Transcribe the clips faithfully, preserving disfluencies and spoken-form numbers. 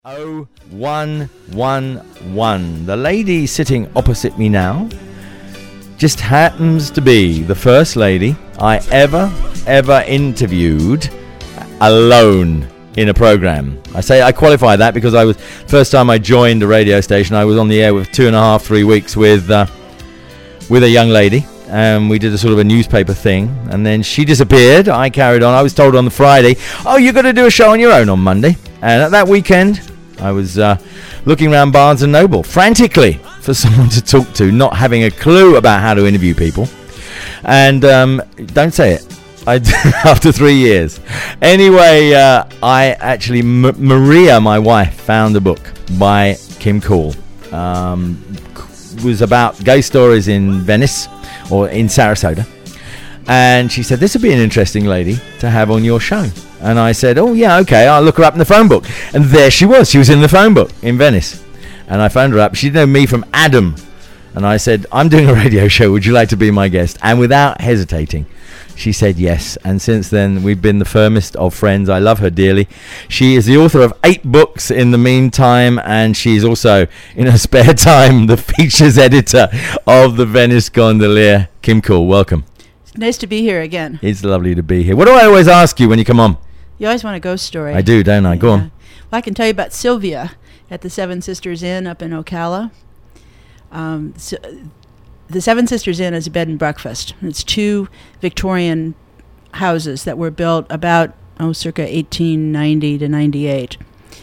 oh one one one. The lady sitting opposite me now just happens to be the first lady I ever, ever interviewed alone in a program. I say I qualify that because I was first time I joined a radio station. I was on the air with two and a half, three weeks with uh, with a young lady, and we did a sort of a newspaper thing, and then she disappeared. I carried on. I was told on the Friday, "Oh, you're going to do a show on your own on Monday," and at that weekend, I was uh, looking around Barnes and Noble frantically for someone to talk to, not having a clue about how to interview people. And um, don't say it. I after three years. Anyway, uh, I actually, M- Maria, my wife, found a book by Kim Cool. Um, it was about gay stories in Venice or in Sarasota. And she said, this would be an interesting lady to have on your show. And I said, oh, yeah, okay, I'll look her up in the phone book. And there she was. She was in the phone book in Venice. And I phoned her up. She didn't know me from Adam. And I said, I'm doing a radio show. Would you like to be my guest? And without hesitating, she said yes. And since then, we've been the firmest of friends. I love her dearly. She is the author of eight books in the meantime. And she's also, in her spare time, the features editor of the Venice Gondolier. Kim Cool, welcome. Nice to be here again. It's lovely to be here. What do I always ask you when you come on? You always want a ghost story. I do, don't I? Go yeah. on. Well, I can tell you about Sylvia at the Seven Sisters Inn up in Ocala. Um, so the Seven Sisters Inn is a bed and breakfast. It's two Victorian houses that were built about, oh, circa eighteen ninety to ninety-eight.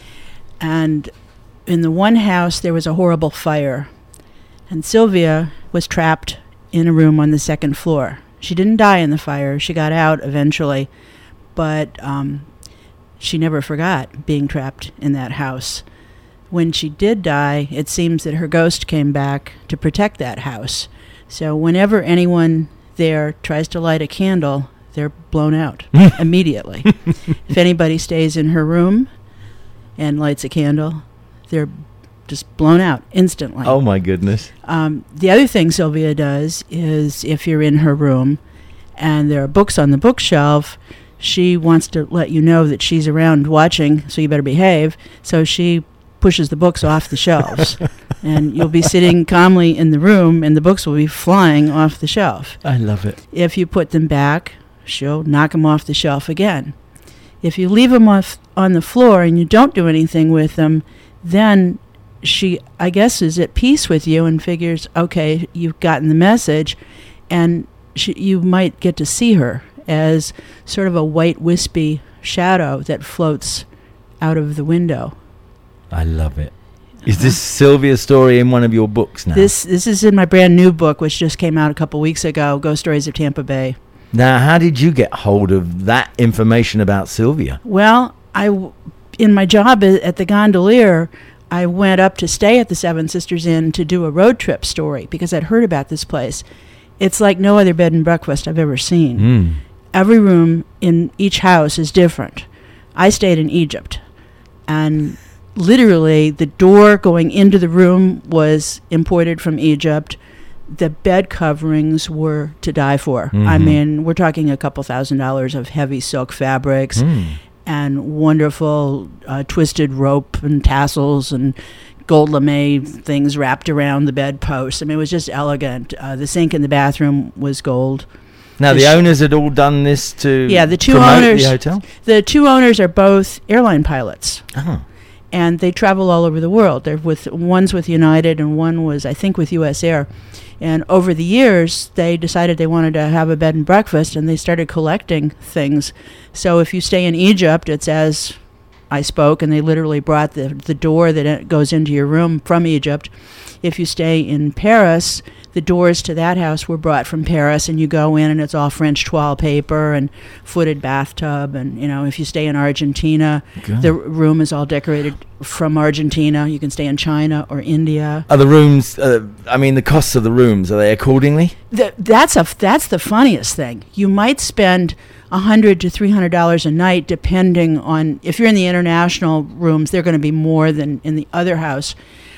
And in the one house, there was a horrible fire. And Sylvia was trapped in a room on the second floor. She didn't die in the fire. She got out eventually, but um, she never forgot being trapped in that house. When she did die, it seems that her ghost came back to protect that house. So whenever anyone there tries to light a candle, they're blown out immediately. If anybody stays in her room and lights a candle, they're just blown out instantly. Oh, my goodness. Um, the other thing Sylvia does is if you're in her room and there are books on the bookshelf, she wants to let you know that she's around watching, so you better behave. So she pushes the books off the shelves. And you'll be sitting calmly in the room, and the books will be flying off the shelf. I love it. If you put them back, she'll knock them off the shelf again. If you leave them off on the floor and you don't do anything with them, then she, I guess, is at peace with you and figures, okay, you've gotten the message, and she, you might get to see her as sort of a white, wispy shadow that floats out of the window. I love it. Is this Sylvia's story in one of your books now? This this is in my brand new book, which just came out a couple weeks ago, Ghost Stories of Tampa Bay. Now, how did you get hold of that information about Sylvia? Well, I, w- in my job at the Gondolier, I went up to stay at the Seven Sisters Inn to do a road trip story because I'd heard about this place. It's like no other bed and breakfast I've ever seen. Mm. Every room in each house is different. I stayed in Egypt, and literally the door going into the room was imported from Egypt. The bed coverings were to die for. Mm-hmm. I mean, we're talking a couple thousand dollars of heavy silk fabrics. Mm. And wonderful uh, twisted rope and tassels and gold lame things wrapped around the bedpost. I mean, it was just elegant. Uh, the sink in the bathroom was gold. Now, the, the sh- owners had all done this to yeah, the two promote owners, the hotel? The two owners are both airline pilots. Oh. And they travel all over the world. They're with one's with United and one was, I think, with U S Air. And over the years, they decided they wanted to have a bed and breakfast, and they started collecting things. So if you stay in Egypt, it's as I spoke, and they literally brought the, the door that goes into your room from Egypt. If you stay in Paris, the doors to that house were brought from Paris, and you go in, and it's all French toile paper and footed bathtub. And, you know, if you stay in Argentina, Good. the room is all decorated from Argentina. You can stay in China or India. Are the rooms, uh, I mean, the costs of the rooms, are they accordingly? The, that's a that's the funniest thing. You might spend one hundred to three hundred dollars a night, depending on, if you're in the international rooms, they're going to be more than in the other house.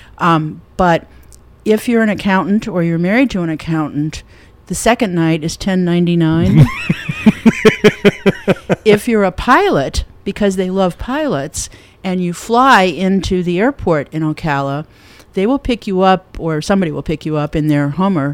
Um, but if you're an accountant or you're married to an accountant, the second night is ten ninety-nine. If you're a pilot, because they love pilots, and you fly into the airport in Ocala, they will pick you up, or somebody will pick you up in their Hummer,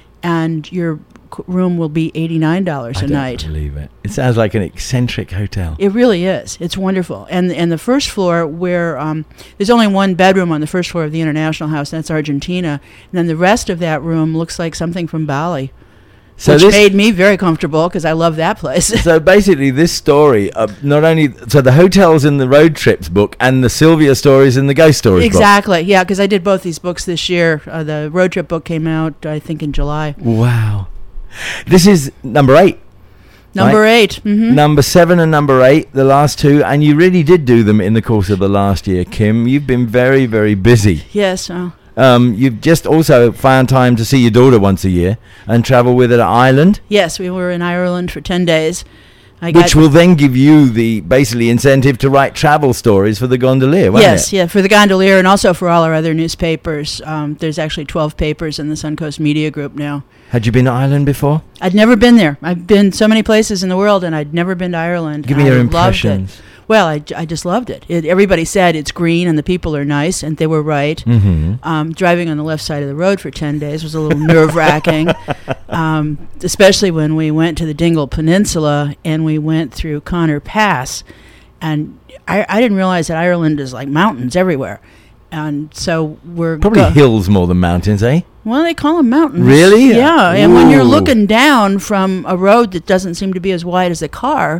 and your c- room will be eighty-nine dollars I a don't night. believe it. It sounds like an eccentric hotel. It really is. It's wonderful. And and the first floor, where um, there's only one bedroom on the first floor of the International House, and that's Argentina. And then the rest of that room looks like something from Bali, So which this, made me very comfortable because I love that place. so basically, this story, uh, not only so the hotels in the road trips book and the Sylvia stories in the ghost stories Exactly. Yeah, because I did both these books this year. Uh, the road trip book came out, I think, in July. book. Wow, this is number eight. Number Right. eight. Mm-hmm. Number seven and number eight, the last two, and you really did do them in the course of the last year, Kim. You've been very, very busy. Yes. Uh, Um, you've just also found time to see your daughter once a year and travel with her to Ireland, yes, we were in Ireland for ten days. I which will then give you the basically incentive to write travel stories for the Gondolier, won't Yes, it? yeah, for the Gondolier and also for all our other newspapers. Um, there's actually twelve papers in the Suncoast Media Group now. Had you been to Ireland before? I'd never been there. I've been so many places in the world, and I'd never been to Ireland. Give me I your loved it. impressions. Well, I, j- I just loved it. it. Everybody said it's green and the people are nice, and they were right. Mm-hmm. Um, driving on the left side of the road for ten days was a little nerve-wracking, um, especially when we went to the Dingle Peninsula and we went through Connor Pass. And I, I didn't realize that Ireland is like mountains everywhere. And so we're... Probably go- hills more than mountains, eh? Well, they call them mountains. Really? Yeah, and when you're Ooh. looking down from a road that doesn't seem to be as wide as a car...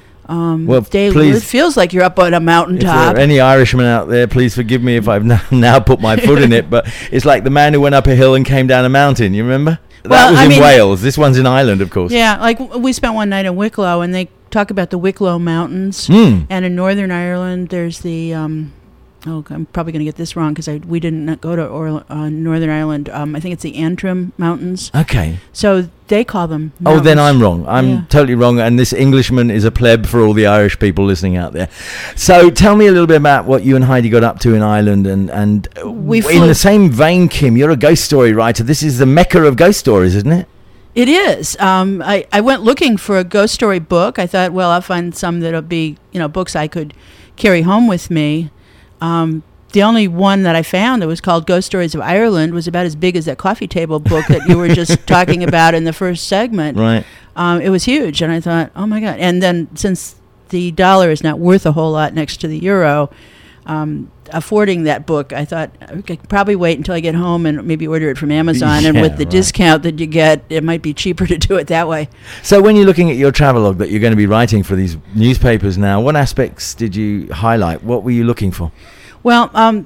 Um, Well, they, please- it feels like you're up on a If mountaintop. there are any Irishmen out there, please forgive me if I've now, now put my foot in it, but it's like the man who went up a hill and came down a mountain, you remember? That Well, was I in mean- Wales. This one's in Ireland, of course. Yeah, like w- we spent one night in Wicklow, and they talk about the Wicklow Mountains. Mm. And in Northern Ireland, there's the um, oh, I'm probably going to get this wrong because I we didn't not go to Orla- uh, Northern Ireland. Um, I think it's the Antrim Mountains. Okay. So they call them. Oh, then mountains. I'm wrong. I'm Yeah. totally wrong, and this Englishman is a pleb for all the Irish people listening out there. So tell me a little bit about what you and Heidi got up to in Ireland, and, and uh, We in flew- the same vein, Kim, you're a ghost story writer. This is the mecca of ghost stories, isn't it? It is. Um, I, I went looking for a ghost story book. I thought, well, I'll find some that'll be, you know, books I could carry home with me. Um, the only one that I found that was called Ghost Stories of Ireland was about as big as that coffee table book that you were just talking about in the first segment. Right. Um, it was huge, and I thought, oh my God. And then since the dollar is not worth a whole lot next to the euro, um, affording that book, I thought I could probably wait until I get home and maybe order it from Amazon. and Yeah, with the right. discount that you get, it might be cheaper to do it that way. So when you're looking at your travelogue that you're going to be writing for these newspapers now, what aspects did you highlight? What were you looking for? Well, um,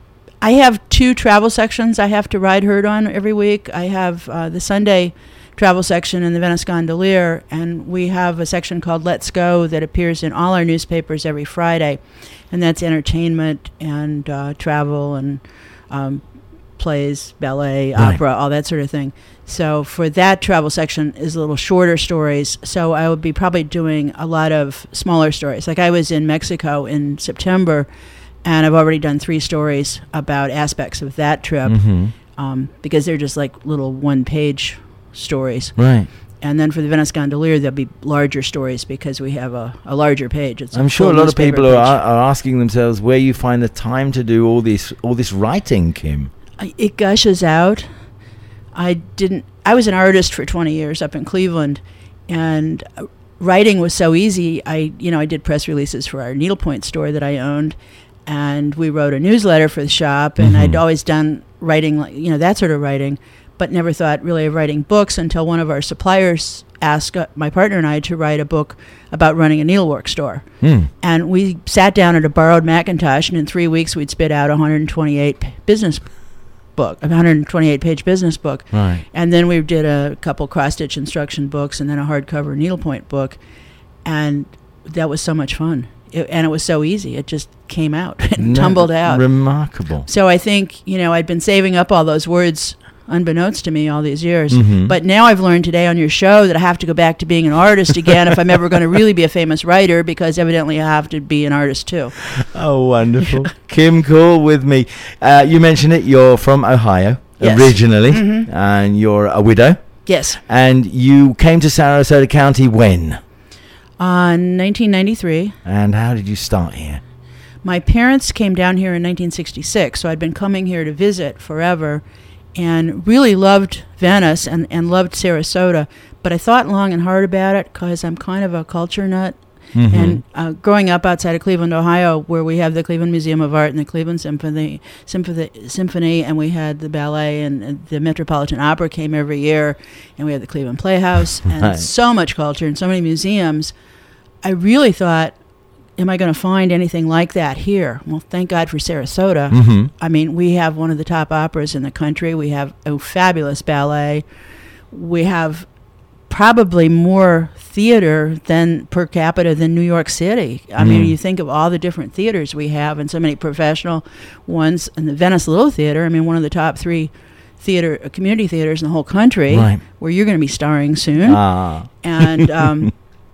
I have two travel sections I have to ride herd on every week. I have uh, the Sunday travel section in the Venice Gondolier, and we have a section called Let's Go that appears in all our newspapers every Friday, and that's entertainment and uh, travel and um, plays, ballet, Right. opera, all that sort of thing. So for that travel section is a little shorter stories. So I would be probably doing a lot of smaller stories. Like I was in Mexico in September, and I've already done three stories about aspects of that trip Mm-hmm. um, because they're just like little one-page stories. Right. And then for the Venice Gondolier, there'll be larger stories because we have a, a larger page. It's I'm sure a full lot of newspaper people are, page. are asking themselves where you find the time to do all this all this writing, Kim. I- It gushes out. I didn't. I was an artist for twenty years up in Cleveland, and uh, writing was so easy. I, you know, I did press releases for our needlepoint store that I owned, and we wrote a newsletter for the shop. And Mhm. I'd always done writing, like you know, that sort of writing, but never thought really of writing books until one of our suppliers asked uh, my partner and I to write a book about running a needlework store. Hmm. And we sat down at a borrowed Macintosh, and in three weeks we'd spit out a one hundred twenty-eight p- business book, a one hundred twenty-eight page business book. Right. And then we did a couple cross-stitch instruction books and then a hardcover needlepoint book. And that was so much fun. It, and it was so easy. It just came out and No, tumbled out. Remarkable. So I think, you know, I'd been saving up all those words unbeknownst to me all these years. Mhm. But now I've learned today on your show that I have to go back to being an artist again if I'm ever going to really be a famous writer, because evidently I have to be an artist too. Oh, wonderful. Kim Cool with me. Uh, you mentioned it. You're from Ohio Yes. originally, Mhm. and you're a widow. Yes. And you came to Sarasota County when? Uh, nineteen ninety-three. And how did you start here? My parents came down here in nineteen sixty-six, so I'd been coming here to visit forever and really loved Venice and, and loved Sarasota. But I thought long and hard about it because I'm kind of a culture nut. Mm-hmm. And uh, growing up outside of Cleveland, Ohio, where we have the Cleveland Museum of Art and the Cleveland Symphony, Symphony, Symphony and we had the ballet, and, and the Metropolitan Opera came every year, and we had the Cleveland Playhouse, and right. so much culture and so many museums. I really thought, am I going to find anything like that here? Well, thank God for Sarasota. Mm-hmm. I mean, we have one of the top operas in the country. We have a fabulous ballet. We have probably more theater than per capita than New York City. I mm. mean, you think of all the different theaters we have and so many professional ones. And the Venice Little Theater, I mean, one of the top three theater uh, community theaters in the whole country, right. where you're going to be starring soon. Ah. And, um,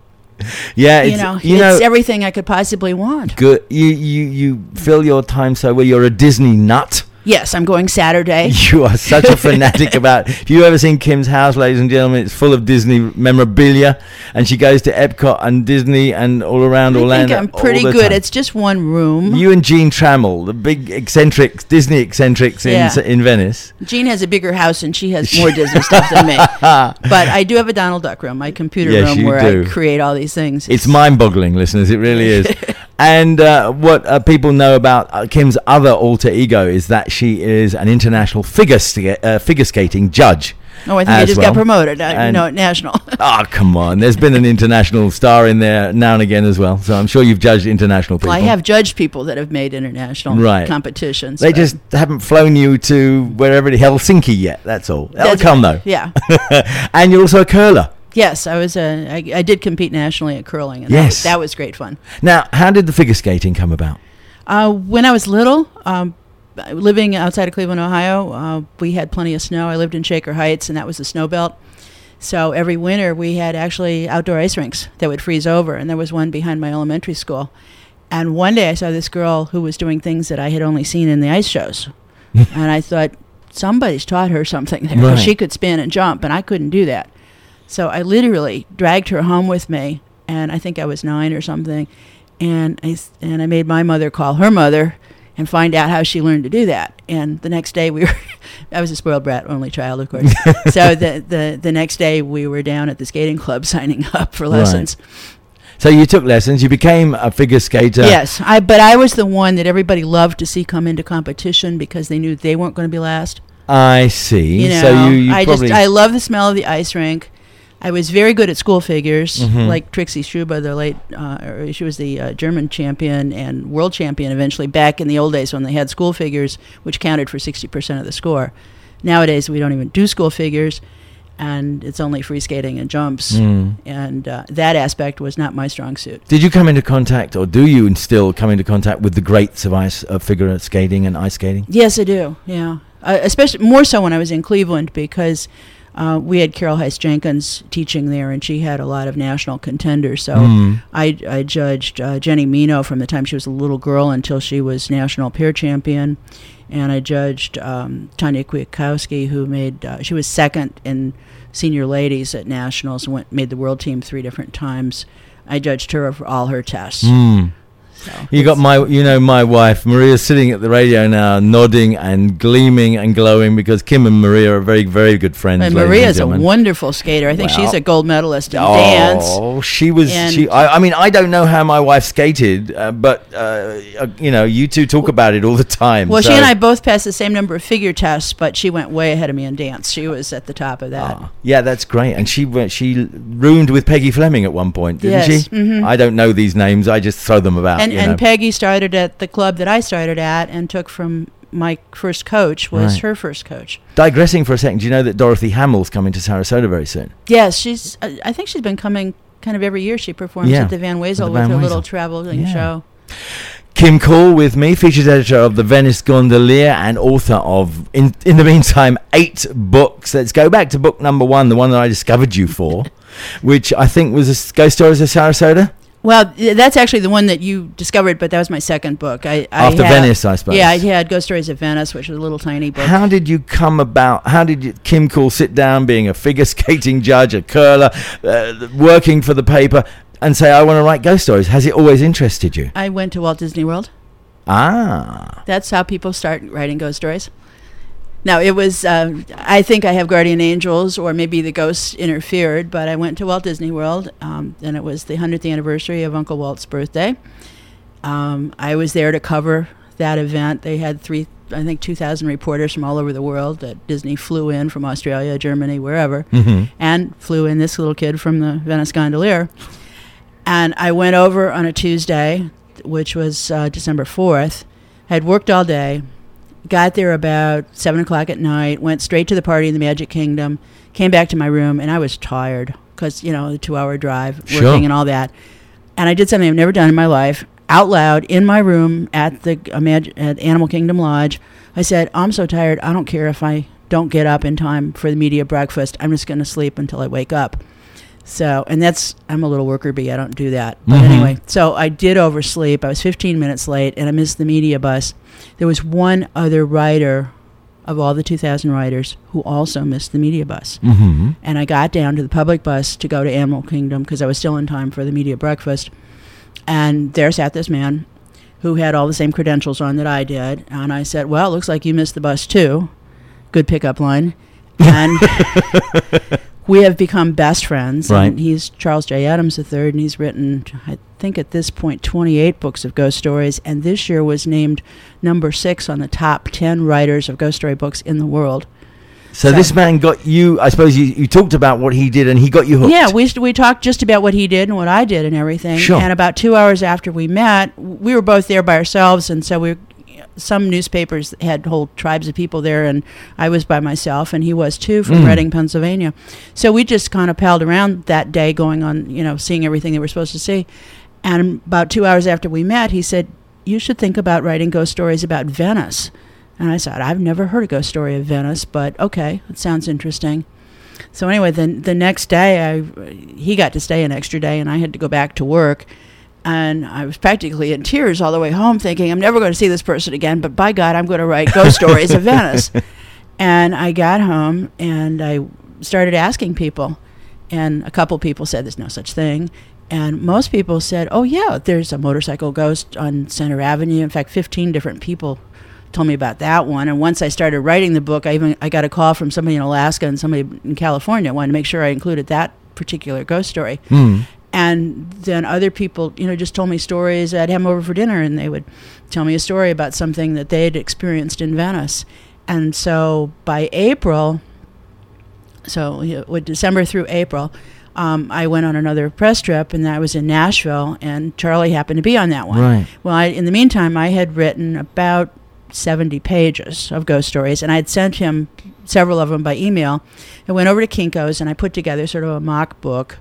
yeah, you it's, know, you it's know, everything I could possibly want. Good. You, you, you fill your time so well. You're a Disney nut. Yes, I'm going Saturday. You are such a fanatic about. If you ever seen Kim's house, ladies and gentlemen, it's full of Disney memorabilia, and she goes to Epcot and Disney and all around I Orlando. I think I'm pretty all the good. time. It's just one room. You and Gene Trammell, the big eccentrics, Disney eccentrics in Yeah. in Venice. Jean has a bigger house and she has more Disney stuff than me. But I do have a Donald Duck room, my computer Yes, room, you where do. I create all these things. It's mind-boggling, listeners. It really is. And uh, what uh, people know about uh, Kim's other alter ego is that she is an international figure sk- uh, figure skating judge. Oh, I think I as just well. got promoted. I, And- no, national. Oh, come on. There's been an international star in there now and again as well. So I'm sure you've judged international people. Well, I have judged people that have made international Right. competitions. They but just haven't flown you to wherever, Helsinki yet. That's all. That'll That's come, right. though. Yeah. And you're also a curler. Yes, I was. Uh, I, I did compete nationally at curling, and that, Yes. was, that was great fun. Now, how did the figure skating come about? Uh, when I was little, um, living outside of Cleveland, Ohio, uh, we had plenty of snow. I lived in Shaker Heights, and that was the snow belt. So every winter, we had actually outdoor ice rinks that would freeze over, and there was one behind my elementary school. And one day, I saw this girl who was doing things that I had only seen in the ice shows, and I thought, somebody's taught her something there. 'Cause Right. she could spin and jump, and I couldn't do that. So I literally dragged her home with me, and I think I was nine or something, and I, s- and I made my mother call her mother and find out how she learned to do that. And the next day we were, I was a spoiled brat, only child, of course. So the, the, the next day we were down at the skating club signing up for lessons. So you took lessons. You became a figure skater. Yes, I but I was the one that everybody loved to see come into competition because they knew they weren't going to be last. I see. You know, so you, you I probably... just I love the smell of the ice rink. I was very good at school figures, Mhm. like Trixie Struba, the late, uh, or she was the uh, German champion and world champion eventually back in the old days when they had school figures, which counted for sixty percent of the score. Nowadays, we don't even do school figures, and it's only free skating and jumps, Mm. and uh, that aspect was not my strong suit. Did you come into contact, or do you still come into contact with the greats of ice of figure skating and ice skating? Yes, I do, yeah. Uh, especially more so when I was in Cleveland because Uh, we had Carol Heiss Jenkins teaching there, and she had a lot of national contenders. So Mm. I, I judged uh, Jenny Mino from the time she was a little girl until she was national pair champion, and I judged um, Tanya Kwiatkowski, who made uh, she was second in senior ladies at nationals and went made the world team three different times. I judged her for all her tests. Mm. So You got my, you know, my wife Maria's sitting at the radio now, nodding and gleaming and glowing because Kim and Maria are very, very good friends. and ladies Maria's a gentlemen. wonderful skater. I think Well, she's a gold medalist in Oh, dance. she was. And- She. I, I mean, I don't know how my wife skated, uh, but uh, uh, you know, you two talk about it all the time. Well, so- she and I both passed the same number of figure tests, but she went way ahead of me in dance. She was at the top of that. Ah, yeah, that's great. And she went. She roomed with Peggy Fleming at one point, didn't Yes, she? mhm. I don't know these names. I just throw them about. and you and know. Peggy started at the club that I started at and took from my first coach was Right. her first coach. Digressing for a second, do you know that Dorothy Hamill's coming to Sarasota very soon? Yes, she's. Uh, I think she's been coming kind of every year. She performs Yeah, at the Van Wezel at the with Van her Wezel. little traveling Yeah. show. Kim Call with me, features editor of the Venice Gondolier and author of, in, in the meantime, eight books. Let's go back to book number one, the one that I discovered you for, which I think was a Ghost Stories of Sarasota? Well, th- that's actually the one that you discovered, but that was my second book. I, I After had- Venice, I suppose. Yeah, I had Ghost Stories of Venice, which was a little tiny book. How did you come about, how did you, Kim Call sit down being a figure skating judge, a curler, uh, working for the paper, and say, I want to write ghost stories? Has it always interested you? I went to Walt Disney World. Ah. That's how people start writing ghost stories. Now, it was, uh, I think I have guardian angels, or maybe the ghosts interfered, but I went to Walt Disney World, um, and it was the hundredth anniversary of Uncle Walt's birthday. Um, I was there to cover that event. They had three, I think, two thousand reporters from all over the world that Disney flew in from Australia, Germany, wherever, Mm-hmm. and flew in this little kid from the Venice Gondolier. And I went over on a Tuesday, which was uh, December fourth. I had worked all day. Got there about seven o'clock at night, went straight to the party in the Magic Kingdom, came back to my room, and I was tired because, you know, the two-hour drive, working Sure. and all that. And I did something I've never done in my life, out loud, in my room at the Imag- at Animal Kingdom Lodge. I said, I'm so tired, I don't care if I don't get up in time for the media breakfast. I'm just going to sleep until I wake up. So, and that's, I'm a little worker bee, I don't do that. But Mhm. anyway, so I did oversleep. I was fifteen minutes late, and I missed the media bus. There was one other writer of all the two thousand writers who also missed the media bus. Mm-hmm. And I got down to the public bus to go to Animal Kingdom because I was still in time for the media breakfast. And there sat this man who had all the same credentials on that I did. And I said, well, it looks like you missed the bus too. Good pickup line. And we have become best friends. Right. And he's Charles J. Adams the third, and he's written, I think at this point, twenty-eight books of ghost stories. And this year was named number six on the top ten writers of ghost story books in the world. So, So- this man got you, I suppose you, you talked about what he did and he got you hooked. Yeah, we we talked just about what he did and what I did and everything. Sure. And about two hours after we met, we were both there by ourselves, and so we, some newspapers had whole tribes of people there, and I was by myself, and he was too, from Mm. Reading, Pennsylvania. So we just kind of palled around that day, going on, you know, seeing everything they were supposed to see. And about two hours after we met, he said, you should think about writing ghost stories about Venice. And I said, I've never heard a ghost story of Venice, but okay, it sounds interesting. So anyway, then the next day, I he got to stay an extra day, and I had to go back to work. And I was practically in tears all the way home, thinking, I'm never going to see this person again, but by God, I'm going to write ghost stories of Venice. And I got home, and I started asking people. And a couple people said there's no such thing. And most people said, oh, yeah, there's a motorcycle ghost on Center Avenue. In fact, fifteen different people told me about that one. And once I started writing the book, I even I got a call from somebody in Alaska and somebody in California. I wanted to make sure I included that particular ghost story. Mm. And then other people, you know, just told me stories. I'd have them over for dinner, and they would tell me a story about something that they'd experienced in Venice. And so by April, so you know, with December through April, um, I went on another press trip, and that was in Nashville, and Charlie happened to be on that one. Right. Well, I, in the meantime, I had written about seventy pages of ghost stories, and I had sent him several of them by email. I went over to Kinko's, and I put together sort of a mock book.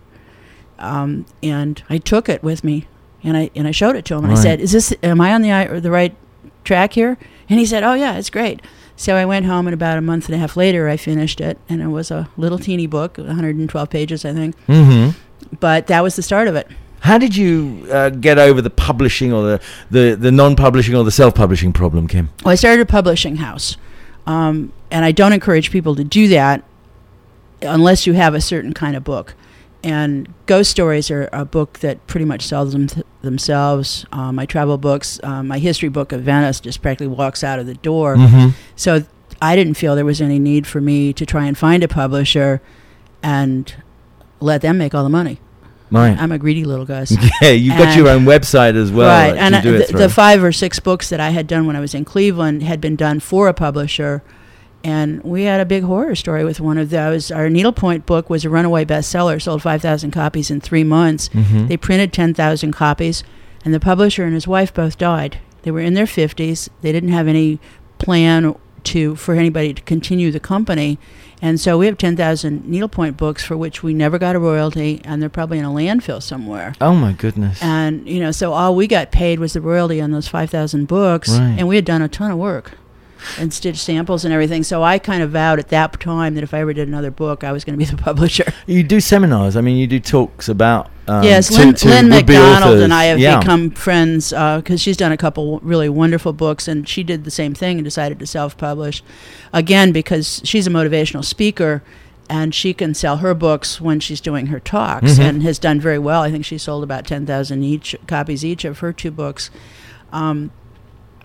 Um, and I took it with me, and I and I showed it to him. And Right. I said, "Is this? Am I on the i- or the right track here?" And he said, "Oh yeah, it's great." So I went home, and about a month and a half later, I finished it, and it was a little teeny book, one hundred twelve pages, I think. Mm-hmm. But that was the start of it. How did you uh, get over the publishing or the, the, the non-publishing or the self-publishing problem, Kim? Well, I started a publishing house, um, and I don't encourage people to do that unless you have a certain kind of book. And ghost stories are a book that pretty much sells them th- themselves. Uh, my travel books, uh, my history book of Venice just practically walks out of the door. Mm-hmm. So I didn't feel there was any need for me to try and find a publisher and let them make all the money. Right. I'm a greedy little guy. Yeah, you've got And- your own website as well. right, that and you do uh, it the, through. the five or six books that I had done when I was in Cleveland had been done for a publisher, and we had a big horror story with one of those. Our Needlepoint book was a runaway bestseller, sold five thousand copies in three months. Mhm. They printed ten thousand copies, and the publisher and his wife both died. They were in their fifties. They didn't have any plan to for anybody to continue the company. And so we have ten thousand Needlepoint books for which we never got a royalty, and they're probably in a landfill somewhere. Oh my goodness. And, you know, so all we got paid was the royalty on those five thousand books. Right. And we had done a ton of work and stitched samples and everything. So I kind of vowed at that time that if I ever did another book, I was going to be the publisher. You do seminars. I mean, you do talks about. Um, yes, to- Lynn, to Lynn would-be McDonald authors. and I have Yeah. become friends because she's done a couple really wonderful books, and she did the same thing and decided to self-publish. Again, because she's a motivational speaker, and she can sell her books when she's doing her talks, Mhm. and has done very well. I think she sold about ten thousand each copies each of her two books. Um,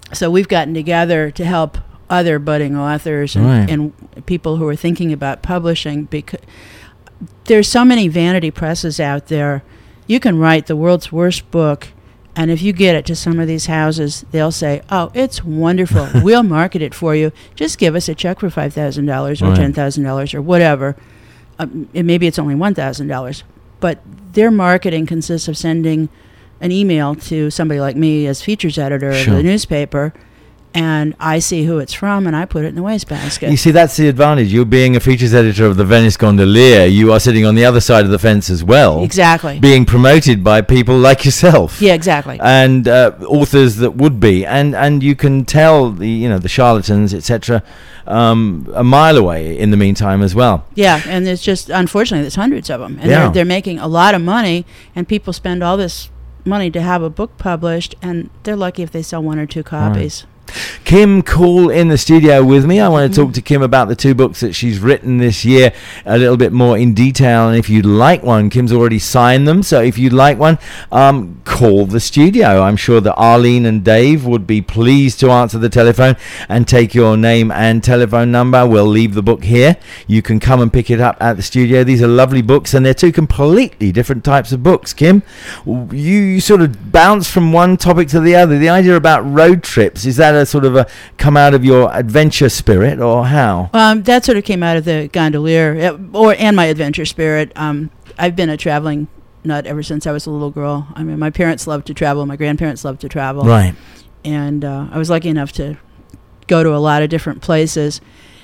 so we've gotten together to help other budding authors and, Right. and people who are thinking about publishing, because there's so many vanity presses out there. You can write the world's worst book, and if you get it to some of these houses, they'll say, oh, it's wonderful. We'll market it for you. Just give us a check for five thousand dollars or Right. ten thousand dollars or whatever. Um, and maybe it's only one thousand dollars. But their marketing consists of sending an email to somebody like me as features editor Sure. of the newspaper, and I see who it's from, and I put it in the wastebasket. You see, that's the advantage. You being a features editor of the Venice Gondolier, you are sitting on the other side of the fence as well. Exactly. Being promoted by people like yourself. Yeah, exactly. And uh, authors that would be, and and you can tell the you know the charlatans, et cetera, um, a mile away. In the meantime, as well. Yeah, and there's just, unfortunately, there's hundreds of them. And Yeah. they're, they're making a lot of money, and people spend all this money to have a book published, and they're lucky if they sell one or two copies. Kim Cool in the studio with me. I want to Mhm. talk to Kim about the two books that she's written this year a little bit more in detail. And if you'd like one, Kim's already signed them. So if you'd like one, um, call the studio. I'm sure that Arlene and Dave would be pleased to answer the telephone and take your name and telephone number. We'll leave the book here. You can come and pick it up at the studio. These are lovely books, and they're two completely different types of books. Kim, you, you sort of bounce from one topic to the other. The idea about road trips, is that a sort of a come out of your adventure spirit, or how? Um, that sort of came out of the Gondolier, uh, or and my adventure spirit. Um, I've been a traveling nut ever since I was a little girl. I mean, my parents loved to travel. My grandparents loved to travel. Right. And uh, I was lucky enough to go to a lot of different places.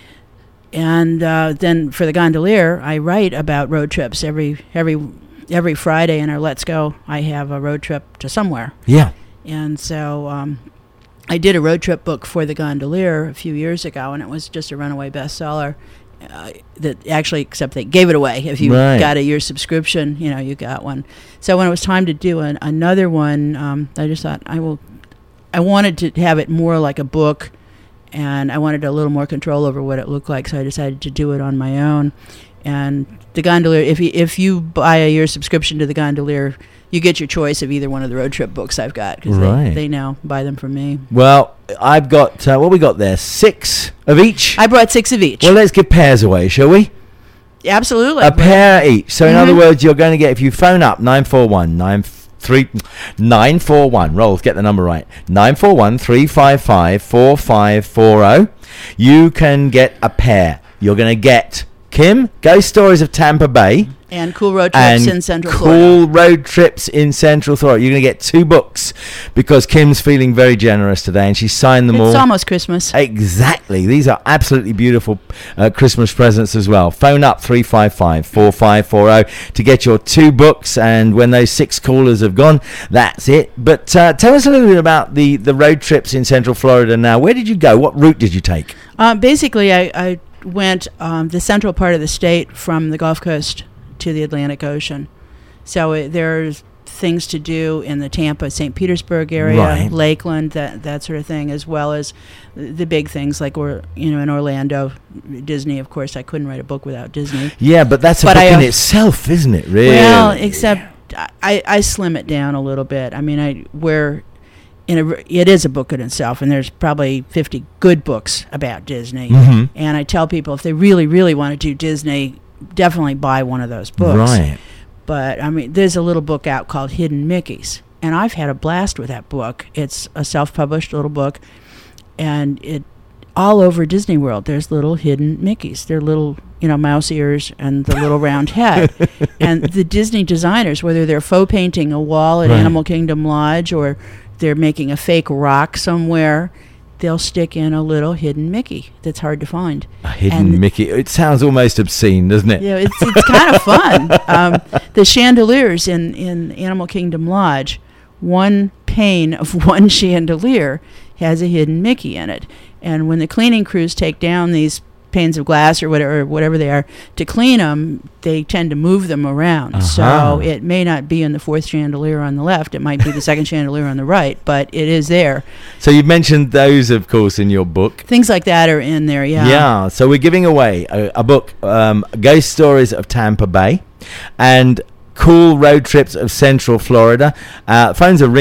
And uh, then for the Gondolier, I write about road trips every every every Friday in our Let's Go. I have a road trip to somewhere. Yeah. And so um, I did a road trip book for the Gondolier a few years ago, and it was just a runaway bestseller. Uh, that actually, except they gave it away. If you Right. got a year subscription, you know, you got one. So when it was time to do an, another one, um, I just thought I will. I wanted to have it more like a book, and I wanted a little more control over what it looked like. So I decided to do it on my own. And the Gondolier, if you if you buy a year subscription to the Gondolier, you get your choice of either one of the road trip books I've got, because Right. they, they now buy them from me. Well, I've got, uh, what we got there? Six of each? I brought six of each. Well, let's give pairs away, shall we? Absolutely. A pair each. So in Mhm. other words, you're going to get, if you phone up nine four one nine three nine four one, Rolls, get the number right, nine four one three five five four five four zero, you can get a pair. You're going to get Kim, Ghost Stories of Tampa Bay, And Cool Road Trips and in Central Cool Florida. Road Trips in Central Florida. You're going to get two books because Kim's feeling very generous today, and she signed them It's all. almost Christmas. Exactly. These are absolutely beautiful uh, Christmas presents as well. Phone up three five five four five four zero to get your two books, and when those six callers have gone, that's it. But uh, tell us a little bit about the, the road trips in Central Florida now. Where did you go? What route did you take? Uh, basically, I, I went um, the central part of the state from the Gulf Coast to the Atlantic Ocean. So uh, there's things to do in the Tampa, Saint Petersburg area, Right. Lakeland, that that sort of thing, as well as the big things like, or you know, in Orlando, Disney. Of course, I couldn't write a book without Disney. Yeah, but that's a But book I, in uh, itself, isn't it? Really? Well, except I, I slim it down a little bit. I mean, I where in a, it is a book in itself, and there's probably fifty good books about Disney. Mhm. And I tell people if they really, really want to do Disney, definitely buy one of those books. Right. But I mean, there's a little book out called Hidden Mickeys, and I've had a blast with that book. It's a self-published little book, and it all over Disney World. There's little hidden Mickeys. They're little, you know, mouse ears and the little round head. And the Disney designers, whether they're faux painting a wall at Right. Animal Kingdom Lodge or they're making a fake rock somewhere, they'll stick in a little hidden Mickey that's hard to find. A hidden And- Mickey. It sounds almost obscene, doesn't it? Yeah, it's it's kind of fun. Um, the chandeliers in, in Animal Kingdom Lodge, one pane of one chandelier has a hidden Mickey in it. And when the cleaning crews take down these panes of glass or whatever, whatever they are to clean them, they tend to move them around. Uh-huh. So it may not be in the fourth chandelier on the left. It might be the second chandelier on the right, but it is there. So you've mentioned those, of course, in your book. Things like that are in there, yeah. Yeah, so we're giving away a, a book, um, Ghost Stories of Tampa Bay, and Cool Road Trips of Central Florida. Uh, phones are ringing.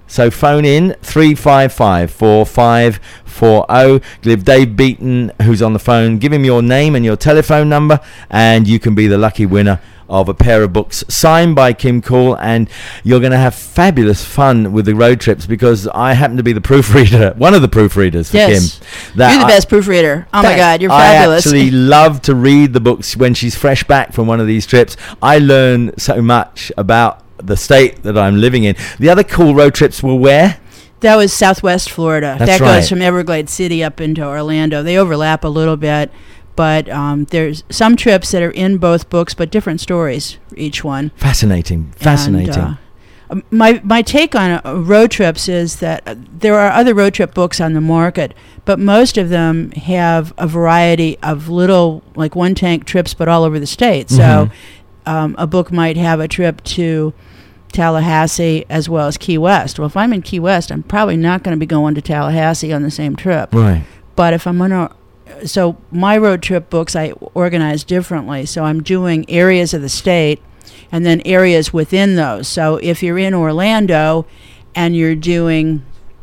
So phone in three five five, four five four zero. Give Dave Beaton, who's on the phone, give him your name and your telephone number, and you can be the lucky winner of a pair of books signed by Kim Cool, and you're going to have fabulous fun with the road trips, because I happen to be the proofreader, one of the proofreaders for Yes. Kim. That You're the I- best proofreader. Oh my Thanks. God, you're fabulous. I actually love to read the books when she's fresh back from one of these trips. I learn so much about the state that I'm living in. The other cool road trips were where? That was Southwest Florida. That's that right. goes from Everglades City up into Orlando. They overlap a little bit, but um, there's some trips that are in both books, but different stories for each one. Fascinating. Fascinating. And, uh, um, my my take on uh, road trips is that uh, there are other road trip books on the market, but most of them have a variety of little, like one tank trips, but all over the state. So Mhm. um, a book might have a trip to Tallahassee as well as Key West. Well, if I'm in Key West, I'm probably not going to be going to Tallahassee on the same trip. Right. But if I'm going to, so my road trip books I organize differently. So I'm doing areas of the state and then areas within those. So if you're in Orlando and you're doing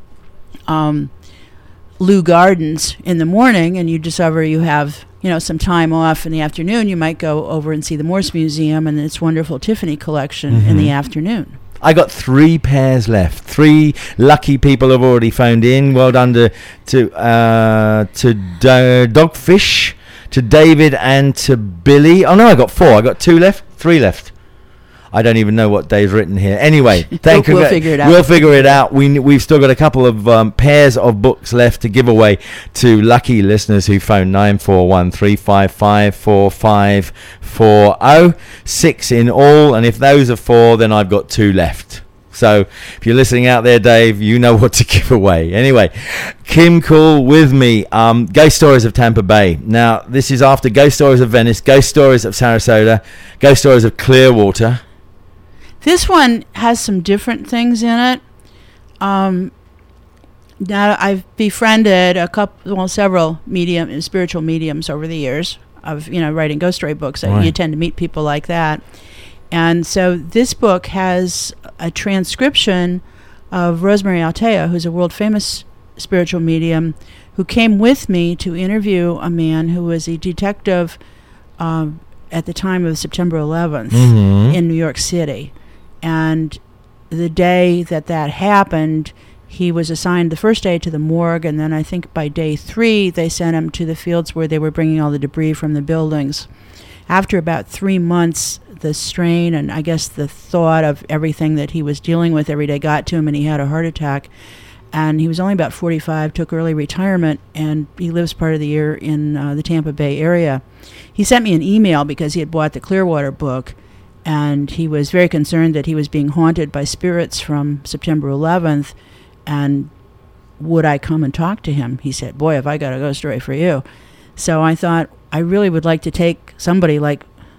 um, Lou Gardens in the morning and you discover you have, you know, some time off in the afternoon, you might go over and see the Morse Museum and its wonderful Tiffany collection in the Mhm. afternoon. I got three pairs left. Three lucky people have already phoned in. Well done to to uh, to Do- Dogfish, to David, and to Billy. Oh no, I got four. I got two left. Three left. I don't even know what Dave's written here. Anyway, thank We'll you. figure it out. We'll figure it out. We n- we've still got a couple of um, pairs of books left to give away to lucky listeners who phone nine four one, three five five, four five four zero. Six in all, and if those are four, then I've got two left. So if you're listening out there, Dave, you know what to give away. Anyway, Kim Cool with me. Um, Ghost Stories of Tampa Bay. Now, this is after Ghost Stories of Venice, Ghost Stories of Sarasota, Ghost Stories of Clearwater. This one has some different things in it. Um, now I've befriended a couple, well, several medium, spiritual mediums over the years of, you know, writing ghost story books. So Right. you tend to meet people like that. And so this book has a transcription of Rosemary Altea, who's a world famous spiritual medium, who came with me to interview a man who was a detective um, at the time of September eleventh Mhm. in New York City. And the day that that happened, he was assigned the first day to the morgue, and then I think by day three they sent him to the fields where they were bringing all the debris from the buildings. After about three months, the strain and I guess the thought of everything that he was dealing with every day got to him, and he had a heart attack. And he was only about forty-five, took early retirement, and he lives part of the year in uh, the Tampa Bay area. He sent me an email because he had bought the Clearwater book, and he was very concerned that he was being haunted by spirits from September eleventh, and would I come and talk to him? He said, boy, have I got a ghost story for you. So I thought, I really would like to take somebody like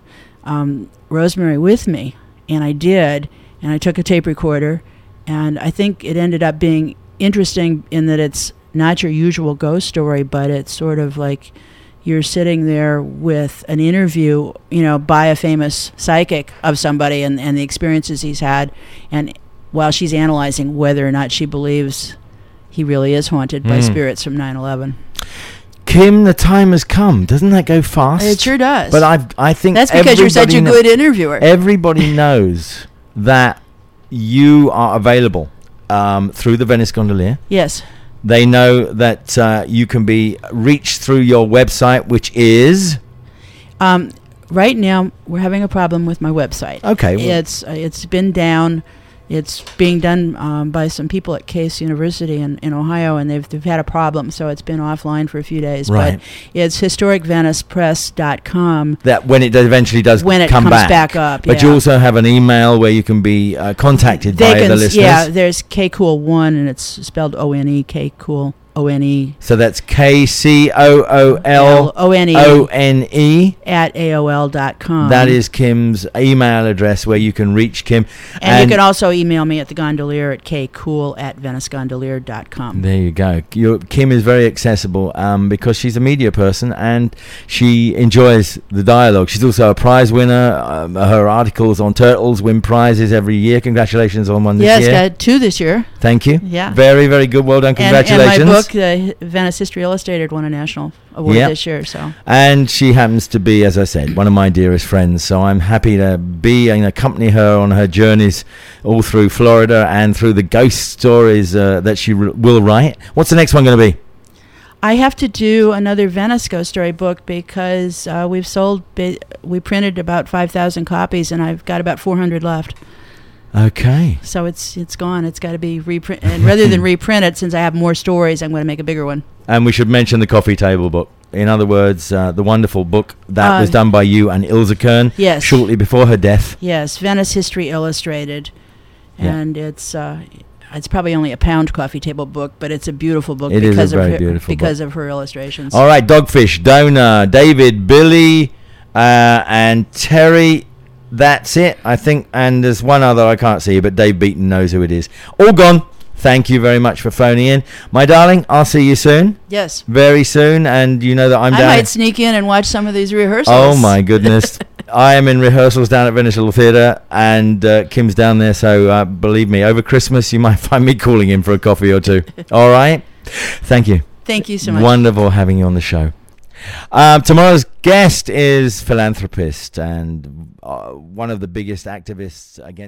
um, Rosemary with me, and I did, and I took a tape recorder, and I think it ended up being interesting in that it's not your usual ghost story, but it's sort of like you're sitting there with an interview, you know, by a famous psychic of somebody and, and the experiences he's had, and while she's analyzing whether or not she believes he really is haunted by Mm. spirits from nine eleven. Kim, the time has come. Doesn't that go fast? It sure does. But I I think That's because you're such a everybody kno- good interviewer. Everybody knows that you are available um, through the Venice Gondolier. Yes. They know that uh, you can be reached through your website, which is... Um, right now, we're having a problem with my website. Okay. well- It's uh, it's been down. It's being done um, by some people at Case University in, in Ohio, and they've they've had a problem, so it's been offline for a few days. Right. But it's historic venice press dot com. that when it does eventually does When it come comes back. back up, But yeah. you also have an email where you can be uh, contacted They by can the s- listeners. yeah. There's K Cool one, and it's spelled O N E K Cool O N E So that's K C O O L O N E O N E. at A O L dot com. That is Kim's email address where you can reach Kim. And, you can also email me at the gondolier at kcool at venice gondolier dot com. There you go. You're, Kim is very accessible um, because she's a media person and she enjoys the dialogue. She's also a prize winner. Um, her articles on turtles win prizes every year. Congratulations on one this Yes, year. got two this year. Thank Thank you. Yeah. Very, very good. Well done. Congratulations. And, and my book, the Venice History Illustrated, won a national award Yep. this year. So. And she happens to be, as I said, one of my dearest friends. So I'm happy to be and accompany her on her journeys all through Florida and through the ghost stories uh, that she r- will write. What's the next one going to be? I have to do another Venice ghost story book because uh, we've sold, bi- we printed about five thousand copies, and I've got about four hundred left. Okay. So it's it's gone. It's got to be reprint. And rather than reprint it, since I have more stories, I'm going to make a bigger one. And we should mention the coffee table book. In other words, uh, the wonderful book that Uh, was done by you and Ilse Kern Yes. shortly before her death. Yes, Venice History Illustrated, Yeah. and it's uh, it's probably only a pound coffee table book, but it's a beautiful book It is a because of very her, beautiful because of her illustrations. All right, Dogfish, Dona, David, Billy, uh, and Terry. That's it, I think. And there's one other I can't see, but Dave Beaton knows who it is. All gone. Thank you very much for phoning in. My darling, I'll see you soon. Yes. Very soon. And you know that I'm I down. might sneak in and watch some of these rehearsals. Oh, my goodness. I am in rehearsals down at Venice Little Theatre, and uh, Kim's down there. So uh, believe me, over Christmas, you might find me calling in for a coffee or two. All right? Thank you. Thank you so much. Wonderful having you on the show. Um, tomorrow's guest is philanthropist and uh, one of the biggest activists against